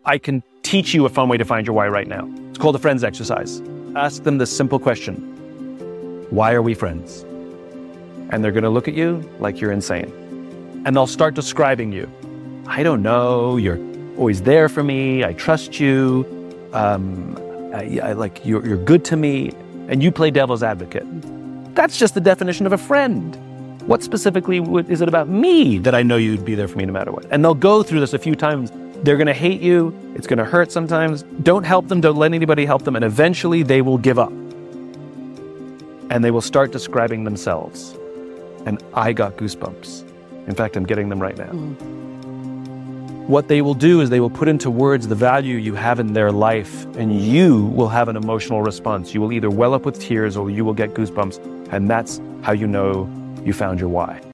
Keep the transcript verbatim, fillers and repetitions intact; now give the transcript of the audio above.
I can teach you a fun way to find your why right now. It's called a friends exercise. Ask them this simple question. Why are we friends? And they're going to look at you like you're insane. And they'll start describing you. I don't know. You're always there for me. I trust you. Um, I, I like you're, you're good to me. And you play devil's advocate. That's just the definition of a friend. What specifically would, is it about me that I know you'd be there for me no matter what? And they'll go through this a few times. They're going to hate you. It's going to hurt sometimes. Don't help them. Don't let anybody help them. And eventually they will give up. And they will start describing themselves. And I got goosebumps. In fact, I'm getting them right now. Mm. What they will do is they will put into words the value you have in their life, and you will have an emotional response. You will either well up with tears or you will get goosebumps. And that's how you know you found your why.